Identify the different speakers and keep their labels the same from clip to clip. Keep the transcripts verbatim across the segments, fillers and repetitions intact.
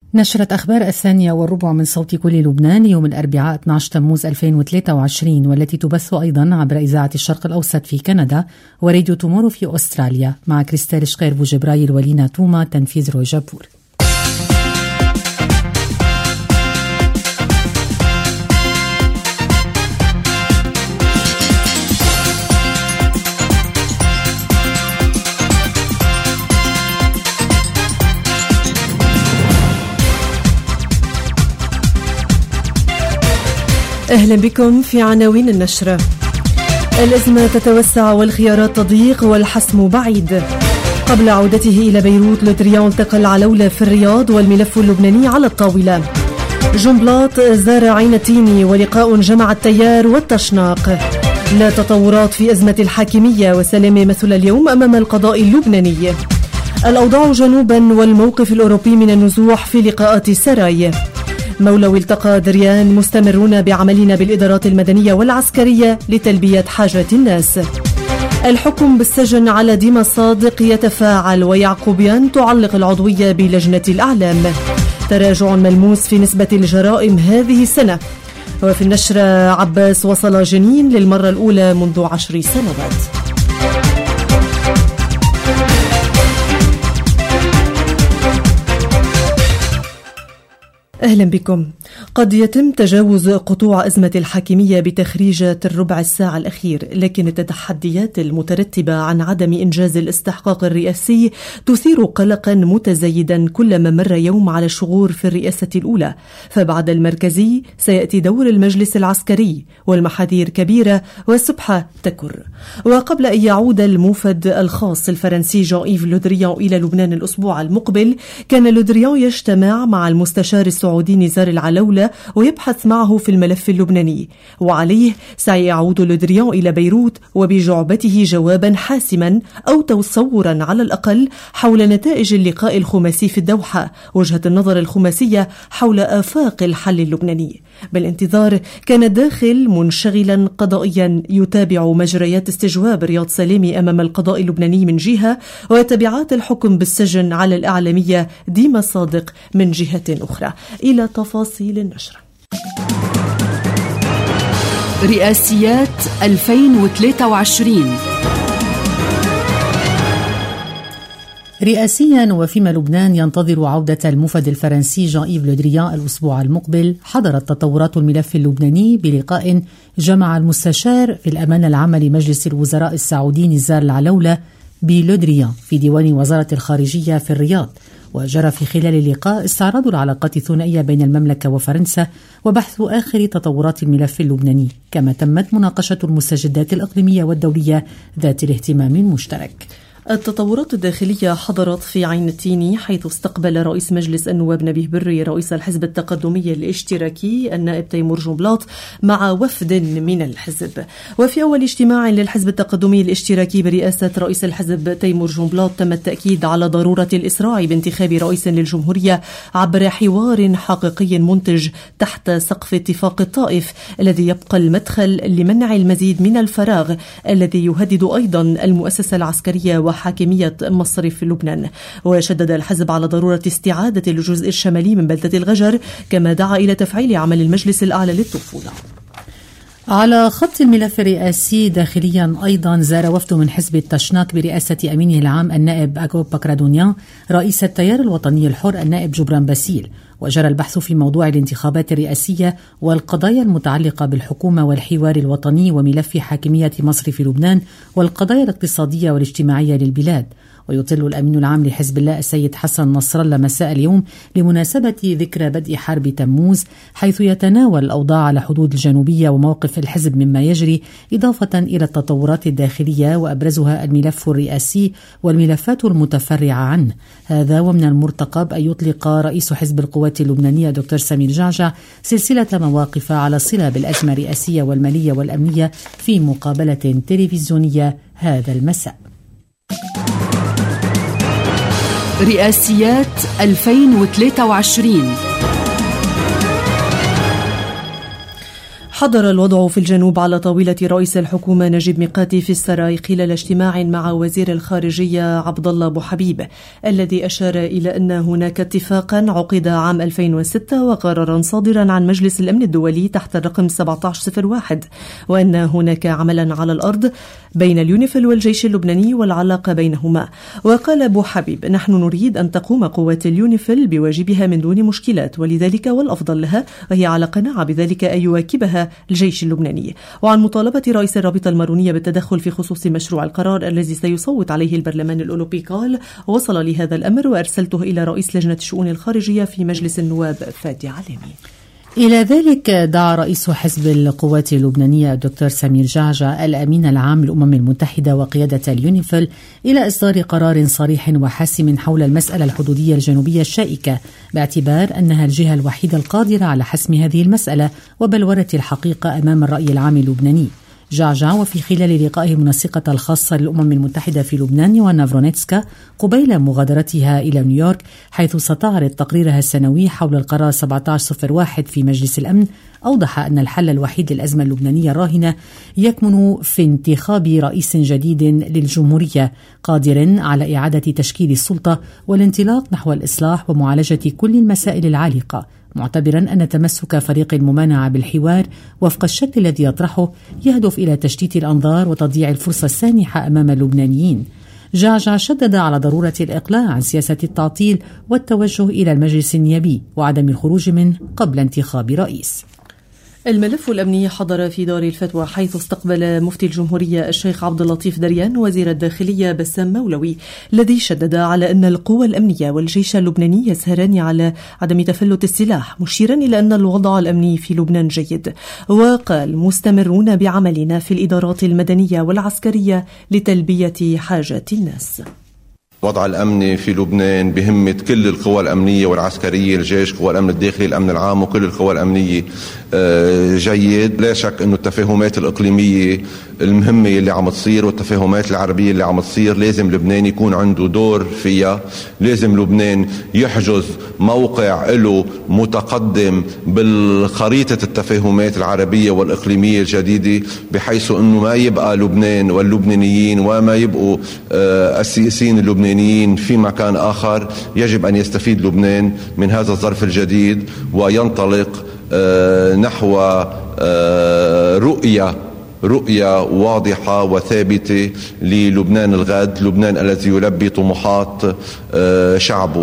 Speaker 1: نشرة أخبار الثانية والربع من صوت كل لبنان يوم الأربعاء اثني عشر تموز ألفين وثلاثة وعشرين، والتي تبث أيضا عبر إذاعة الشرق الأوسط في كندا وراديو تومورو في أستراليا، مع كريستال شقير بوجبرايل ولينا توما، تنفيذ روي جابور.
Speaker 2: أهلا بكم في عناوين النشرة. الأزمة تتوسع والخيارات تضيق والحسم بعيد. قبل عودته إلى بيروت، لودريان التقى العلولة في الرياض والملف اللبناني على الطاولة. جنبلاط زار عين تيني ولقاء جمع التيار والتشناق. لا تطورات في أزمة الحاكمية وسلام مثل اليوم أمام القضاء اللبناني. الأوضاع جنوبا والموقف الأوروبي من النزوح في لقاءات سراي. مولوي التقى دريان مستمرون بعملنا بالإدارات المدنية والعسكرية لتلبية حاجات الناس. الحكم بالسجن على ديما صادق يتفاعل، ويعقوبيان تعلق العضوية بلجنة الأعلام. تراجع ملموس في نسبة الجرائم هذه السنة. وفي النشرة، عباس وصل جنين للمرة الأولى منذ عشر سنوات. أهلا بكم. قد يتم تجاوز قطوع أزمة الحاكمية بتخريجات الربع الساعة الأخير، لكن التحديات المترتبة عن عدم إنجاز الاستحقاق الرئاسي تثير قلقا متزايدا كلما مر يوم على الشغور في الرئاسة الأولى. فبعد المركزي سيأتي دور المجلس العسكري، والمحاذير كبيرة والسبحة تكر. وقبل أن يعود الموفد الخاص الفرنسي جان إيف لودريان إلى لبنان الأسبوع المقبل، كان لودريان يجتمع مع المستشار السعودي نزار العلولة ويبحث معه في الملف اللبناني، وعليه سيعود لودريان إلى بيروت وبجعبته جوابا حاسما أو تصورا على الأقل حول نتائج اللقاء الخماسي في الدوحة، وجهة النظر الخماسية حول آفاق الحل اللبناني. بالانتظار كان الداخل منشغلا قضائيا يتابع مجريات استجواب رياض سلامي أمام القضاء اللبناني من جهة، وتبعات الحكم بالسجن على الإعلامية ديما صادق من جهة أخرى. إلى تفاصيل النشرة.
Speaker 3: رئاسيات ألفين وثلاثة وعشرين.
Speaker 1: رئاسيا، وفيما لبنان ينتظر عودة الموفد الفرنسي جان إيف لودريان الأسبوع المقبل، حضرت تطورات الملف اللبناني بلقاء جمع المستشار في الأمانة العامة لمجلس الوزراء السعودي نزار العلولة بلودريان في ديوان وزارة الخارجية في الرياض. وجرى في خلال اللقاء استعراض العلاقات الثنائية بين المملكة وفرنسا وبحث آخر تطورات الملف اللبناني، كما تمت مناقشة المستجدات الإقليمية والدولية ذات الاهتمام المشترك.
Speaker 2: التطورات الداخلية حضرت في عين التيني، حيث استقبل رئيس مجلس النواب نبيه بري رئيس الحزب التقدمي الاشتراكي النائب تيمور جنبلاط مع وفد من الحزب. وفي أول اجتماع للحزب التقدمي الاشتراكي برئاسة رئيس الحزب تيمور جنبلاط تم التأكيد على ضرورة الإسراع بانتخاب رئيس للجمهورية عبر حوار حقيقي منتج تحت سقف اتفاق الطائف، الذي يبقى المدخل لمنع المزيد من الفراغ الذي يهدد أيضا المؤسسة العسكرية وحاكمية مصرف لبنان. وشدد الحزب على ضرورة استعادة الجزء الشمالي من بلدة الغجر، كما دعا إلى تفعيل عمل المجلس الأعلى للطفولة.
Speaker 1: على خط الملف الرئاسي داخليا أيضا، زار وفد من حزب التشناق برئاسة أمينه العام النائب أغوب بكرادونيان رئيس التيار الوطني الحر النائب جبران باسيل. وجرى البحث في موضوع الانتخابات الرئاسية والقضايا المتعلقة بالحكومة والحوار الوطني وملف حاكمية مصر في لبنان والقضايا الاقتصادية والاجتماعية للبلاد. ويطل الأمين العام لحزب الله السيد حسن نصر الله مساء اليوم لمناسبة ذكرى بدء حرب تموز، حيث يتناول الأوضاع على حدود الجنوبية وموقف الحزب مما يجري، إضافة إلى التطورات الداخلية وأبرزها الملف الرئاسي والملفات المتفرعة عنه. هذا ومن المرتقب أن يطلق رئيس حزب القوات اللبنانية دكتور سمير جعجع سلسلة مواقف على صلة بالأزمة الرئاسية والمالية والأمنية في مقابلة تلفزيونية هذا المساء.
Speaker 3: رئاسيات ألفين وثلاثة وعشرين.
Speaker 2: حضر الوضع في الجنوب على طاولة رئيس الحكومة نجيب ميقاتي في السراي خلال اجتماع مع وزير الخارجية عبد الله أبو حبيب، الذي أشار إلى أن هناك اتفاقا عقد عام ألفين وستة وقرارا صادرا عن مجلس الأمن الدولي تحت الرقم سبعة عشر صفر واحد، وأن هناك عملا على الأرض بين اليونيفيل والجيش اللبناني والعلاقة بينهما. وقال أبو حبيب: نحن نريد أن تقوم قوات اليونيفيل بواجبها من دون مشكلات، ولذلك والأفضل لها، وهي على قناعة بذلك، أن يواكبها الجيش اللبناني. وعن مطالبة رئيس الرابطة المارونية بالتدخل في خصوص مشروع القرار الذي سيصوت عليه البرلمان الأوروبي، قال: وصل لي هذا الأمر وأرسلته إلى رئيس لجنة الشؤون الخارجية في مجلس النواب فادي علامي.
Speaker 1: إلى ذلك دعا رئيس حزب القوات اللبنانية الدكتور سمير جعجع الأمين العام للأمم المتحدة وقيادة اليونيفيل إلى إصدار قرار صريح وحاسم حول المسألة الحدودية الجنوبية الشائكة، باعتبار أنها الجهة الوحيدة القادرة على حسم هذه المسألة وبلورة الحقيقة أمام الرأي العام اللبناني. جعجع وفي خلال لقائه المنسقة الخاصة للأمم المتحدة في لبنان يوانا فرونيتسكا قبيل مغادرتها إلى نيويورك، حيث ستعرض تقريرها السنوي حول القرار سبعة عشر صفر واحد في مجلس الأمن، أوضح أن الحل الوحيد للأزمة اللبنانية الراهنة يكمن في انتخاب رئيس جديد للجمهورية قادر على إعادة تشكيل السلطة والانطلاق نحو الإصلاح ومعالجة كل المسائل العالقة، معتبرا أن تمسك فريق الممانعة بالحوار وفق الشكل الذي يطرحه يهدف إلى تشتيت الأنظار وتضييع الفرصة السانحة أمام اللبنانيين. جعجع شدد على ضرورة الإقلاع عن سياسة التعطيل والتوجه إلى المجلس النيابي وعدم الخروج منه قبل انتخاب رئيس.
Speaker 2: الملف الأمني حضر في دار الفتوى، حيث استقبل مفتي الجمهورية الشيخ عبد اللطيف دريان وزير الداخلية بسام مولوي، الذي شدد على أن القوى الأمنية والجيش اللبناني يسهران على عدم تفلت السلاح، مشيرا إلى أن الوضع الأمني في لبنان جيد. وقال: مستمرون بعملنا في الإدارات المدنية والعسكرية لتلبية حاجات الناس.
Speaker 4: الوضع الأمني في لبنان بهمة كل القوى الأمنية والعسكرية، الجيش، قوى الأمن الداخلي، الأمن العام، وكل القوى الأمنية جيد. لا شك أنه التفاهمات الإقليمية المهمة اللي عم تصير والتفاهمات العربية اللي عم تصير لازم لبنان يكون عنده دور فيها. لازم لبنان يحجز موقع له متقدم بالخريطة التفاهمات العربية والإقليمية الجديدة، بحيث أنه ما يبقى لبنان واللبنانيين وما يبقوا السياسيين اللبنانيين في مكان آخر. يجب أن يستفيد لبنان من هذا الظرف الجديد وينطلق نحو رؤية رؤية واضحة وثابتة للبنان الغد، لبنان الذي يلبي طموحات شعبه.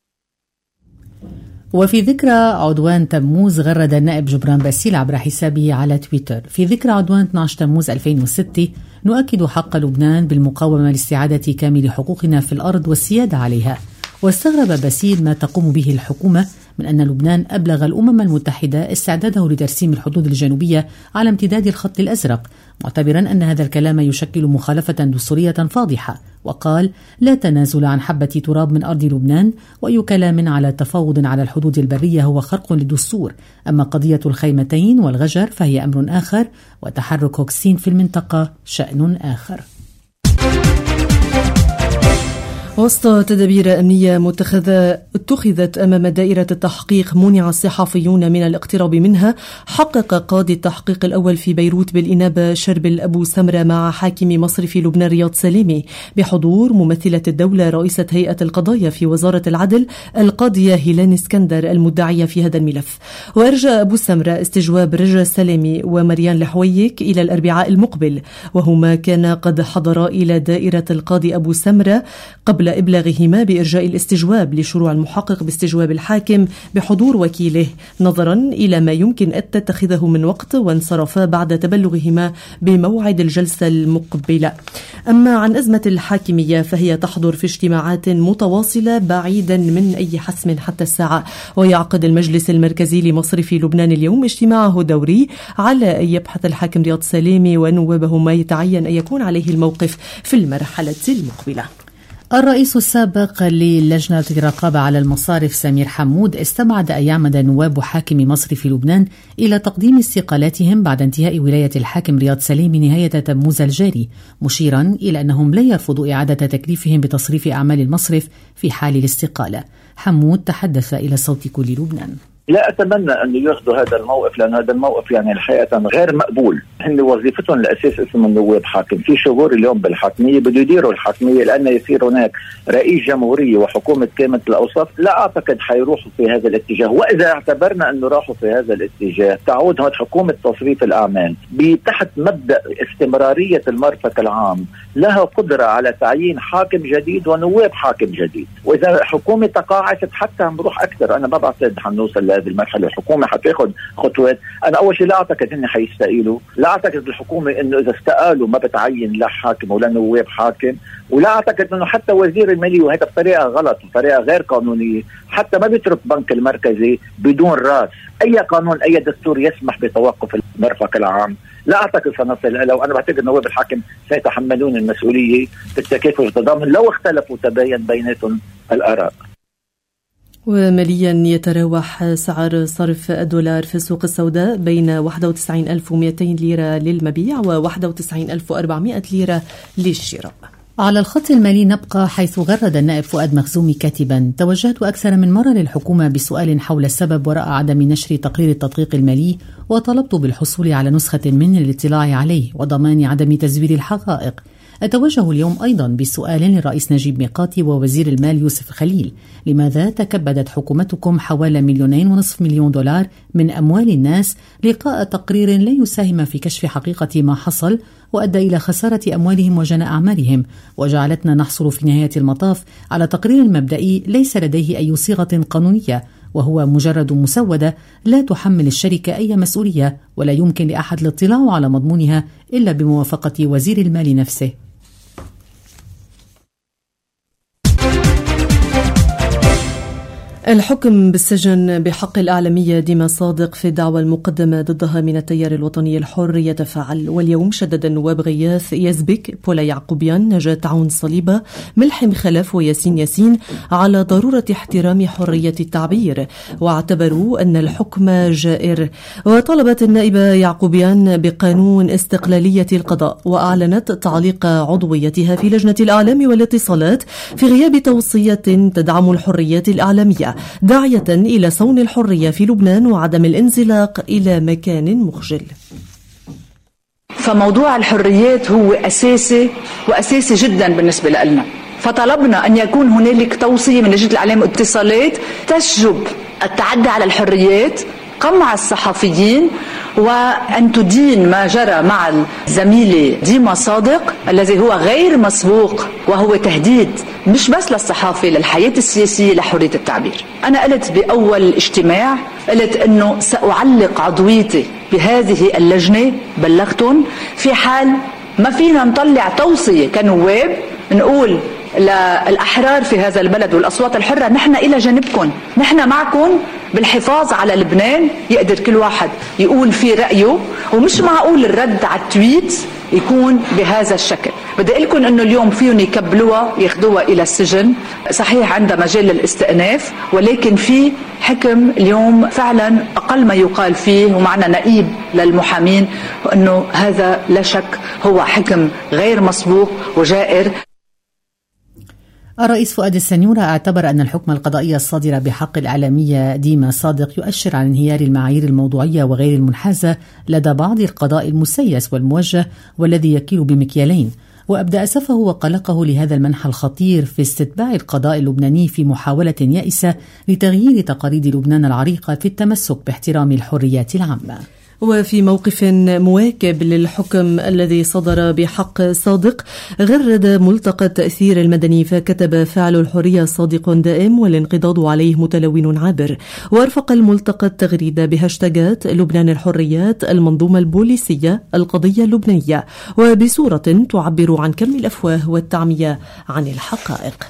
Speaker 1: وفي ذكرى عدوان تموز، غرد النائب جبران باسيل عبر حسابه على تويتر: في ذكرى عدوان اثني عشر تموز ألفين وستة نؤكد حق لبنان بالمقاومة لاستعادة كامل حقوقنا في الأرض والسيادة عليها. واستغرب باسيل ما تقوم به الحكومة من أن لبنان أبلغ الأمم المتحدة استعداده لترسيم الحدود الجنوبية على امتداد الخط الأزرق، معتبرا أن هذا الكلام يشكل مخالفة دستورية فاضحة. وقال: لا تنازل عن حبة تراب من أرض لبنان، وأي كلام على تفاوض على الحدود البرية هو خرق للدستور. أما قضية الخيمتين والغجر فهي أمر آخر، وتحرك هوكسين في المنطقة شأن آخر.
Speaker 2: وسط تدابير أمنية متخذة اتخذت أمام دائرة التحقيق منع الصحفيون من الاقتراب منها، حقق قاضي التحقيق الأول في بيروت بالإنابة شربل أبو سمرة مع حاكم مصرف لبنان رياض سلامي بحضور ممثلة الدولة رئيسة هيئة القضايا في وزارة العدل القاضية هيلان اسكندر المدعية في هذا الملف. وأرجى أبو سمرة استجواب رجا سلامي ومريان الحويك إلى الأربعاء المقبل، وهما كان قد حضرا إلى دائرة القاضي أبو سمرة قبل إبلاغهما بإرجاء الاستجواب لشروع المحقق باستجواب الحاكم بحضور وكيله، نظرا إلى ما يمكن أن تتخذه من وقت، وانصرفا بعد تبلغهما بموعد الجلسة المقبلة. أما عن أزمة الحاكمية فهي تحضر في اجتماعات متواصلة بعيدا من أي حسم حتى الساعة. ويعقد المجلس المركزي لمصرف لبنان اليوم اجتماعه دوري على أن يبحث الحاكم رياض سلامي ونوابه ما يتعين أن يكون عليه الموقف في المرحلة المقبلة.
Speaker 1: الرئيس السابق للجنة الرقابة على المصارف سمير حمود استبعد أن يعمد نواب حاكم مصرف لبنان إلى تقديم استقالاتهم بعد انتهاء ولاية الحاكم رياض سلامي نهاية تموز الجاري، مشيرا إلى أنهم لن يرفضوا إعادة تكليفهم بتصريف أعمال المصرف في حال الاستقالة. حمود تحدث إلى صوت كل لبنان.
Speaker 5: لا أتمنى أن يأخذوا هذا الموقف، لأن هذا الموقف يعني الحقيقة غير مقبول. هن وظيفتهم الأساس اسم النواب حاكم، في شغور اليوم بالحاكمية بده يديروا الحاكمية، لأن يصير هناك رئيس جمهورية وحكومة كاملة الأوصاف. لا أعتقد حيروحوا في هذا الاتجاه، وإذا اعتبرنا أنه راحوا في هذا الاتجاه تعود هون حكومة تصريف الأعمال تحت مبدأ استمرارية المرفق العام لها قدرة على تعيين حاكم جديد ونواب حاكم جديد. وإذا حكومة تقاعست حتى نروح أكثر، أنا ما بعتقد حنوصل لهذه المرحلة. الحكومة حتاخذ خطوات. أنا أول شيء لا أعتقد إن حيستقيلوا، لا أعتقد الحكومة إنه إذا استقالوا ما بتعين لا حاكم ولا نواب حاكم، ولا أعتقد إنه حتى وزير المالية، وهذا بطريقة غلط وطريقة غير قانونية، حتى ما بيترك بنك المركزي بدون رأس. أي قانون أي دستور يسمح بتوقف المرفق العام لا أعتقد سنصل له. وأنا بعتقد نواب الحاكم سيتحملون المسؤولية بالتكافؤ والتضامن لو اختلفوا تباين بيناتهم الآراء.
Speaker 2: وماليا يتراوح سعر صرف الدولار في السوق السوداء بين واحد وتسعين ألف ومئتين ليرة للمبيع و واحد وتسعين ألف وأربعمئة ليرة للشراء.
Speaker 1: على الخط المالي نبقى، حيث غرد النائب فؤاد مخزومي كاتبا: توجهت أكثر من مرة للحكومة بسؤال حول السبب وراء عدم نشر تقرير التدقيق المالي، وطلبت بالحصول على نسخة منه للاطلاع عليه وضمان عدم تزوير الحقائق. أتوجه اليوم أيضا بسؤال للرئيس نجيب ميقاتي ووزير المال يوسف خليل: لماذا تكبدت حكومتكم حوالي مليونين ونصف مليون دولار من أموال الناس لقاء تقرير لا يساهم في كشف حقيقة ما حصل وأدى إلى خسارة أموالهم وجناء أعمالهم، وجعلتنا نحصل في نهاية المطاف على تقرير مبدئي ليس لديه أي صيغة قانونية، وهو مجرد مسودة لا تحمل الشركة أي مسؤولية، ولا يمكن لأحد الاطلاع على مضمونها إلا بموافقة وزير المال نفسه.
Speaker 2: الحكم بالسجن بحق الإعلامية ديما صادق في الدعوى المقدمة ضدها من التيار الوطني الحر يتفاعل، واليوم شدد النواب غياث يزبك، بولا يعقوبيان، نجاة عون صليبة، ملحم خلف وياسين ياسين على ضرورة احترام حرية التعبير، واعتبروا أن الحكم جائر. وطلبت النائبة يعقوبيان بقانون استقلالية القضاء، وأعلنت تعليق عضويتها في لجنة الإعلام والاتصالات في غياب توصية تدعم الحريات الإعلامية، داعية إلى صون الحرية في لبنان وعدم الانزلاق إلى مكان مخجل.
Speaker 6: فموضوع الحريات هو أساسي وأساسي جدا بالنسبة لنا، فطلبنا أن يكون هنالك توصية من لجنة الإعلام والاتصالات تشجب التعدي على الحريات، قمع الصحفيين، وأن تدين ما جرى مع الزميلة ديما صادق الذي هو غير مسبوق، وهو تهديد مش بس للصحافة، للحياة السياسية، لحرية التعبير. أنا قلت بأول اجتماع، قلت أنه سأعلق عضويتي بهذه اللجنة، بلغتهم في حال ما فينا نطلع توصية كنواب نقول للأحرار في هذا البلد والأصوات الحرة: نحن إلى جانبكم، نحن معكم بالحفاظ على لبنان، يقدر كل واحد يقول في رأيه، ومش معقول الرد على التويت يكون بهذا الشكل. بدي أقول لكم أنه اليوم فيهم يكبلوها ياخدوها إلى السجن، صحيح عندها مجال للاستئناف، ولكن في حكم اليوم فعلا أقل ما يقال فيه، ومعنا نائب للمحامين، وأنه هذا لا شك هو حكم غير مسبوق وجائر.
Speaker 1: الرئيس فؤاد السنيورة اعتبر أن الحكم القضائي الصادر بحق الإعلامية ديما صادق يؤشر على انهيار المعايير الموضوعية وغير المنحازة لدى بعض القضاء المسيس والموجه والذي يكيل بمكيالين، وأبدأ أسفه وقلقه لهذا المنحى الخطير في استتباع القضاء اللبناني في محاولة يائسة لتغيير تقاليد لبنان العريقة في التمسك باحترام الحريات العامة.
Speaker 2: وفي موقف مواكب للحكم الذي صدر بحق صادق، غرد ملتقى التأثير المدني فكتب: فعل الحرية صادق دائم والانقضاض عليه متلون عابر. وارفق الملتقى التغريدة بهاشتاجات لبنان الحريات، المنظومة البوليسية، القضية اللبنانية، وبصورة تعبر عن كم الأفواه والتعمية عن الحقائق.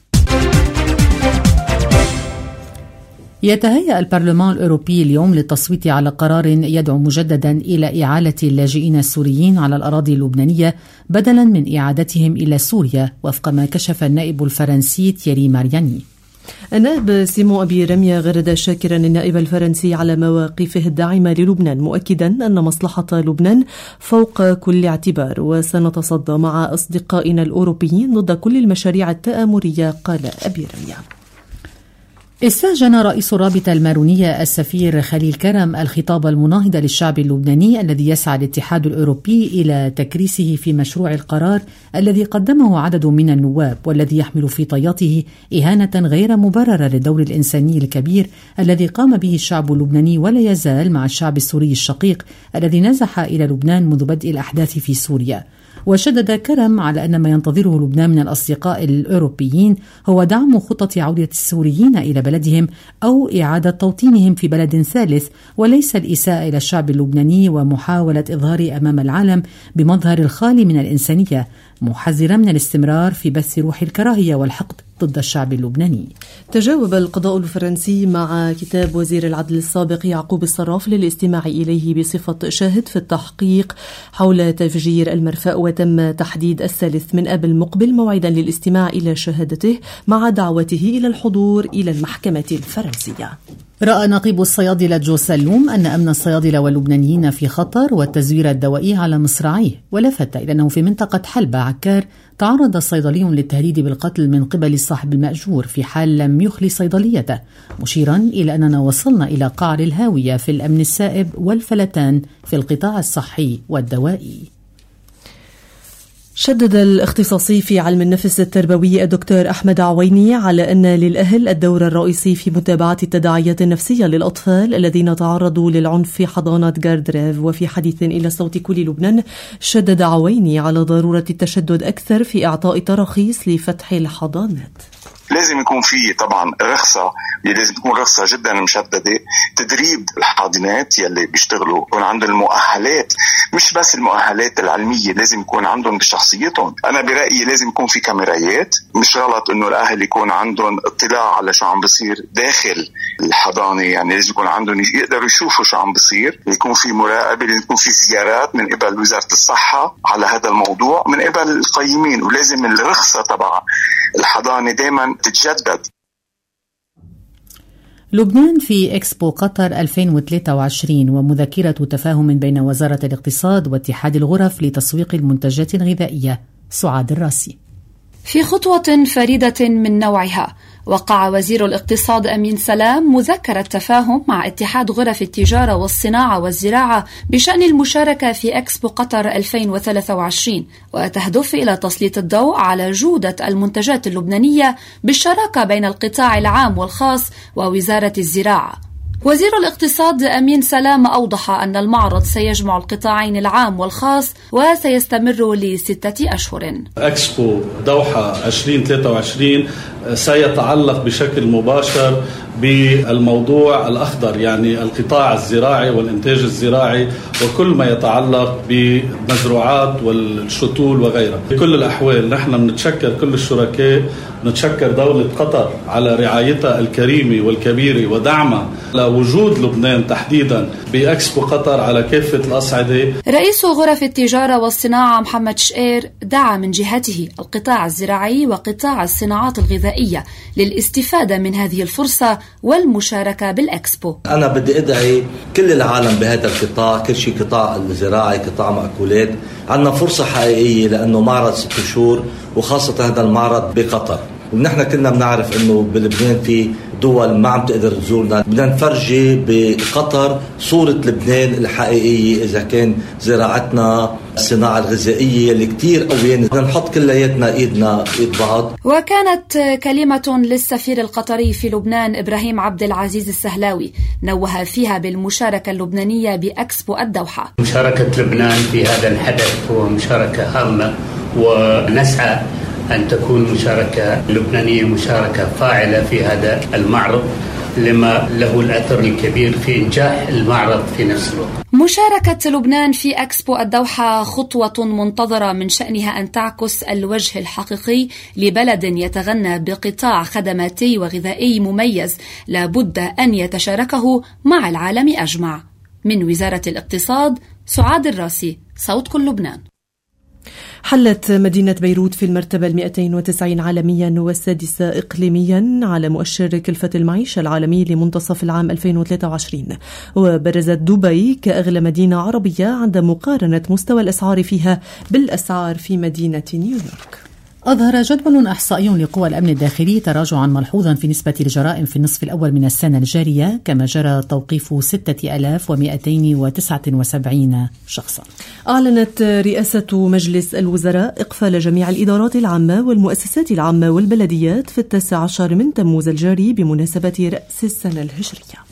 Speaker 1: يتهيأ البرلمان الأوروبي اليوم للتصويت على قرار يدعو مجددا إلى إعالة اللاجئين السوريين على الأراضي اللبنانية بدلا من إعادتهم إلى سوريا، وفق ما كشف النائب الفرنسي تييري مارياني.
Speaker 2: النائب سيمون أبي رمية غرد شاكرا النائب الفرنسي على مواقفه الداعمة للبنان، مؤكدا أن مصلحة لبنان فوق كل اعتبار، وسنتصدى مع أصدقائنا الأوروبيين ضد كل المشاريع التآمرية، قال أبي رمية.
Speaker 1: استهجن رئيس الرابطة المارونية السفير خليل كرم الخطاب المناهض للشعب اللبناني الذي يسعى الاتحاد الأوروبي إلى تكريسه في مشروع القرار الذي قدمه عدد من النواب والذي يحمل في طياته إهانة غير مبررة للدور الإنساني الكبير الذي قام به الشعب اللبناني ولا يزال مع الشعب السوري الشقيق الذي نزح إلى لبنان منذ بدء الأحداث في سوريا. وشدد كرم على أن ما ينتظره لبنان من الأصدقاء الأوروبيين هو دعم خطة عودة السوريين إلى بلدهم أو إعادة توطينهم في بلد ثالث، وليس الإساءة إلى الشعب اللبناني ومحاولة إظهاره أمام العالم بمظهر الخالي من الإنسانية، محذرا من الاستمرار في بث روح الكراهية والحقد ضد الشعب اللبناني.
Speaker 2: تجاوب القضاء الفرنسي مع كتاب وزير العدل السابق يعقوب الصراف للاستماع إليه بصفة شاهد في التحقيق حول تفجير المرفأ، وتم تحديد الثالث من آب المقبل موعدا للاستماع إلى شهادته مع دعوته إلى الحضور إلى المحكمة الفرنسية.
Speaker 1: رأى نقيب الصيادلة جو سلوم أن أمن الصيادلة واللبنانيين في خطر والتزوير الدوائي على مصراعيه، ولفت إلى أنه في منطقة حلبة عكار تعرض صيدلي للتهديد بالقتل من قبل الصاحب المأجور في حال لم يخلي صيدليته، مشيرا إلى أننا وصلنا إلى قعر الهاوية في الأمن السائب والفلتان في القطاع الصحي والدوائي.
Speaker 2: شدد الاختصاصي في علم النفس التربوي الدكتور أحمد عويني على أن للأهل الدور الرئيسي في متابعة التداعيات النفسية للأطفال الذين تعرضوا للعنف في حضانة غاردريف. وفي حديث إلى صوت كل لبنان شدد عويني على ضرورة التشدد أكثر في إعطاء تراخيص لفتح الحضانات.
Speaker 7: لازم يكون في طبعا رخصة، لازم تكون رخصة جدا مشددة، تدريب الحاضنات يلي بيشتغلوا يكون عندهم المؤهلات، مش بس المؤهلات العلمية، لازم يكون عندهم بشخصيتهم. أنا برأيي لازم يكون في كاميرايات، مش غلط إنه الأهل يكون عندهم اطلاع على شو عم بصير داخل الحضانة، يعني لازم يكون عندهم يقدروا يشوفوا شو عم بصير، يكون في مراقبة، لازم يكون في زيارات من قبل وزارة الصحة على هذا الموضوع من قبل القيمين، ولازم الرخصة تبع الحضانة دائما تتجدد.
Speaker 1: لبنان في إكسبو قطر ألفين وثلاثة وعشرين ومذكرة تفاهم بين وزارة الاقتصاد واتحاد الغرف لتسويق المنتجات الغذائية. سعاد الراسي.
Speaker 8: في خطوة فريدة من نوعها وقع وزير الاقتصاد أمين سلام مذكرة تفاهم مع اتحاد غرف التجارة والصناعة والزراعة بشأن المشاركة في إكسبو قطر ألفين وثلاثة وعشرين، وتهدف إلى تسليط الضوء على جودة المنتجات اللبنانية بالشراكة بين القطاع العام والخاص ووزارة الزراعة. وزير الاقتصاد أمين سلام أوضح أن المعرض سيجمع القطاعين العام والخاص وسيستمر لستة أشهر.
Speaker 9: إكسبو دوحة ألفين وثلاثة وعشرين سيتعلق بشكل مباشر بالموضوع الأخضر، يعني القطاع الزراعي والإنتاج الزراعي وكل ما يتعلق بالمزروعات والشتول وغيرها. بكل الأحوال نحن بنتشكر كل الشركاء، نتشكر دولة قطر على رعايتها الكريمة والكبيرة ودعمها لوجود لبنان تحديدا بإكسبو قطر على كافة الأصعدة.
Speaker 8: رئيس غرف التجارة والصناعة محمد شقير دعا من جهته القطاع الزراعي وقطاع الصناعات الغذائية للاستفادة من هذه الفرصة والمشاركة بالإكسبو.
Speaker 10: أنا بدي أدعي كل العالم بهذا القطاع، كل شيء قطاع الزراعي، قطاع مأكولات، عندنا فرصة حقيقية لأنه معرض ست شهور وخاصة هذا المعرض بقطر. ونحن كنا بنعرف انه بلبنان في دول ما عم تقدر تزورنا، بدنا نفرجي بقطر صورة لبنان الحقيقية إذا كان زراعتنا الصناعة الغذائية اللي كتير قوية، بدنا نحط كلياتنا إيدنا إيد بعض.
Speaker 8: وكانت كلمة للسفير القطري في لبنان إبراهيم عبد العزيز السهلاوي نوه فيها بالمشاركة اللبنانية بإكسبو الدوحة.
Speaker 11: مشاركة لبنان في هذا الحدث هو مشاركة هامة، ونسعى أن تكون مشاركة لبنانية مشاركة فاعلة في هذا المعرض لما له الأثر الكبير في إنجاح المعرض في نفس الوقت.
Speaker 8: مشاركة لبنان في إكسبو الدوحة خطوة منتظرة من شأنها أن تعكس الوجه الحقيقي لبلد يتغنى بقطاع خدماتي وغذائي مميز لابد أن يتشاركه مع العالم أجمع. من وزارة الاقتصاد سعاد الراسي، صوت كل لبنان.
Speaker 2: حلت مدينة بيروت في المرتبة المئتين وتسعين عالميا والسادسة إقليميا على مؤشر كلفة المعيشة العالمي لمنتصف العام ألفين وثلاثة وعشرين، وبرزت دبي كأغلى مدينة عربية عند مقارنة مستوى الأسعار فيها بالأسعار في مدينة نيويورك.
Speaker 1: أظهر جدول إحصائي لقوى الأمن الداخلي تراجعا ملحوظا في نسبة الجرائم في النصف الأول من السنة الجارية، كما جرى توقيف ستة آلاف ومئتين وتسعة وسبعين شخصا.
Speaker 2: أعلنت رئاسة مجلس الوزراء إقفال جميع الإدارات العامة والمؤسسات العامة والبلديات في التاسع عشر من تموز الجاري بمناسبة رأس السنة الهجرية.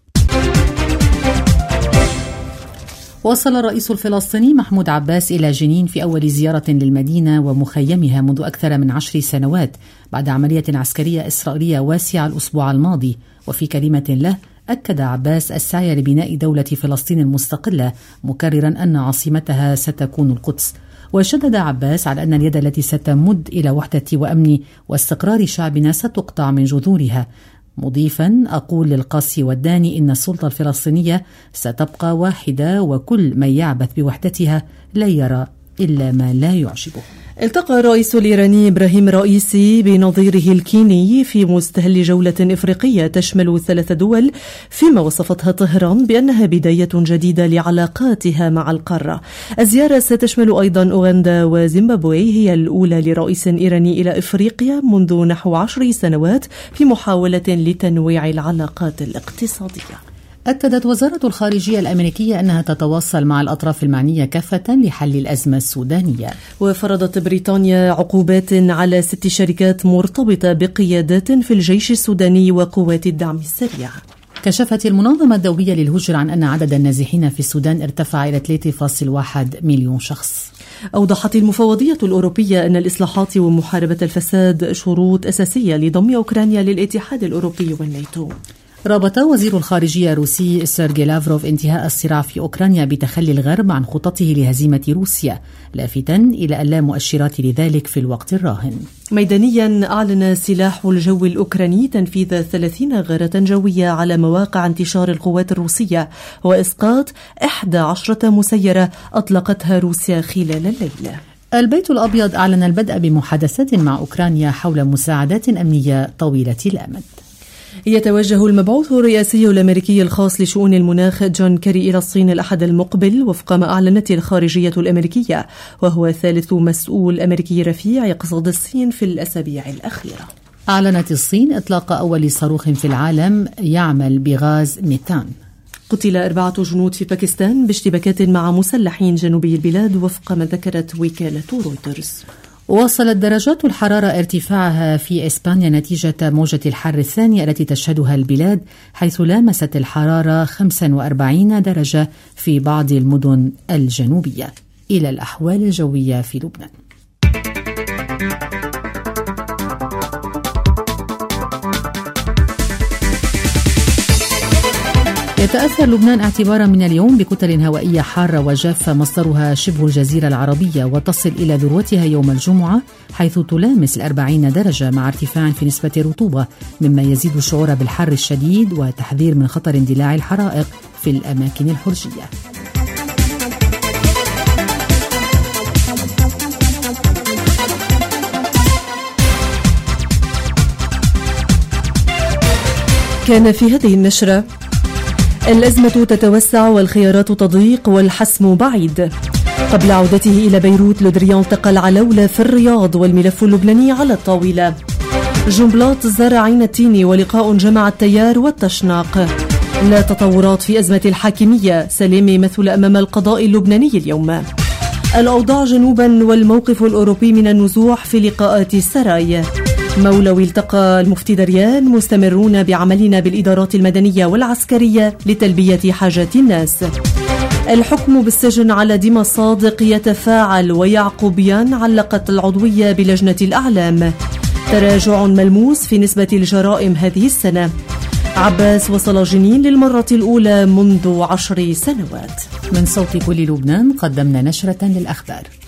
Speaker 2: وصل الرئيس الفلسطيني محمود عباس إلى جنين في أول زيارة للمدينة ومخيمها منذ أكثر من عشر سنوات بعد عملية عسكرية إسرائيلية واسعة الأسبوع الماضي. وفي كلمة له أكد عباس السعي لبناء دولة فلسطين المستقلة، مكررا أن عاصمتها ستكون القدس. وشدد عباس على أن اليد التي ستمد إلى وحدة وأمن واستقرار شعبنا ستقطع من جذورها، مضيفا: أقول للقاسي والداني إن السلطة الفلسطينية ستبقى واحدة، وكل من يعبث بوحدتها لا يرى إلا ما لا يعجبه. التقى الرئيس الإيراني إبراهيم رئيسي بنظيره الكيني في مستهل جولة إفريقية تشمل ثلاث دول، فيما وصفتها طهران بأنها بداية جديدة لعلاقاتها مع القارة. الزيارة ستشمل أيضا أوغندا وزيمبابوي، هي الأولى لرئيس إيراني إلى إفريقيا منذ نحو عشر سنوات في محاولة لتنويع العلاقات الاقتصادية.
Speaker 1: أكدت وزارة الخارجية الأمريكية أنها تتواصل مع الأطراف المعنية كافة لحل الأزمة السودانية.
Speaker 2: وفرضت بريطانيا عقوبات على ست شركات مرتبطة بقيادات في الجيش السوداني وقوات الدعم السريع.
Speaker 1: كشفت المنظمة الدولية للهجرة عن أن عدد النازحين في السودان ارتفع إلى ثلاثة فاصلة واحد مليون شخص.
Speaker 2: أوضحت المفوضية الأوروبية أن الإصلاحات ومحاربة الفساد شروط أساسية لضم أوكرانيا للاتحاد الأوروبي والناتو.
Speaker 1: رابط وزير الخارجية الروسي سيرجي لافروف انتهاء الصراع في أوكرانيا بتخلي الغرب عن خططه لهزيمة روسيا، لافتا إلى أن لا مؤشرات لذلك في الوقت الراهن.
Speaker 2: ميدانيا أعلن سلاح الجو الأوكراني تنفيذ ثلاثين غارة جوية على مواقع انتشار القوات الروسية وإسقاط إحدى عشرة مسيرة أطلقتها روسيا خلال الليل.
Speaker 1: البيت الأبيض أعلن البدء بمحادثات مع أوكرانيا حول مساعدات أمنية طويلة الأمد.
Speaker 2: يتوجه المبعوث الرئاسي الأمريكي الخاص لشؤون المناخ جون كيري إلى الصين الأحد المقبل وفق ما أعلنت الخارجية الأمريكية، وهو ثالث مسؤول أمريكي رفيع يقصد الصين في الأسابيع الأخيرة.
Speaker 1: أعلنت الصين إطلاق أول صاروخ في العالم يعمل بغاز ميثان.
Speaker 2: قتل أربعة جنود في باكستان باشتباكات مع مسلحين جنوبي البلاد وفق ما ذكرت وكالة رويترز.
Speaker 1: وصلت درجات الحرارة ارتفاعها في إسبانيا نتيجة موجة الحر الثانية التي تشهدها البلاد، حيث لامست الحرارة خمسة وأربعين درجة في بعض المدن الجنوبية. إلى الأحوال الجوية في لبنان. يتأثر لبنان اعتبارا من اليوم بكتل هوائية حارة وجافة مصدرها شبه الجزيرة العربية، وتصل إلى ذروتها يوم الجمعة حيث تلامس الأربعين درجة مع ارتفاع في نسبة الرطوبة، مما يزيد الشعور بالحر الشديد وتحذير من خطر اندلاع الحرائق في الأماكن الحرجية.
Speaker 2: كان في هذه النشرة: الأزمة تتوسع والخيارات تضيق والحسم بعيد. قبل عودته إلى بيروت، لودريان التقى العلولة في الرياض والملف اللبناني على الطاولة. جنبلاط زار عين التيني ولقاء جمع التيار والتشناق. لا تطورات في أزمة الحاكمية، سليمي مثل أمام القضاء اللبناني اليوم. الأوضاع جنوبا والموقف الأوروبي من النزوح في لقاءات السراي. مولوي التقى المفتي دريان، مستمرون بعملنا بالإدارات المدنية والعسكرية لتلبية حاجات الناس. الحكم بالسجن على ديما الصادق يتفاعل، ويعقوبيان علقت العضوية بلجنة الأعلام. تراجع ملموس في نسبة الجرائم هذه السنة. عباس وصل جنين للمرة الأولى منذ عشر سنوات.
Speaker 1: من صوت كل لبنان قدمنا نشرة للأخبار.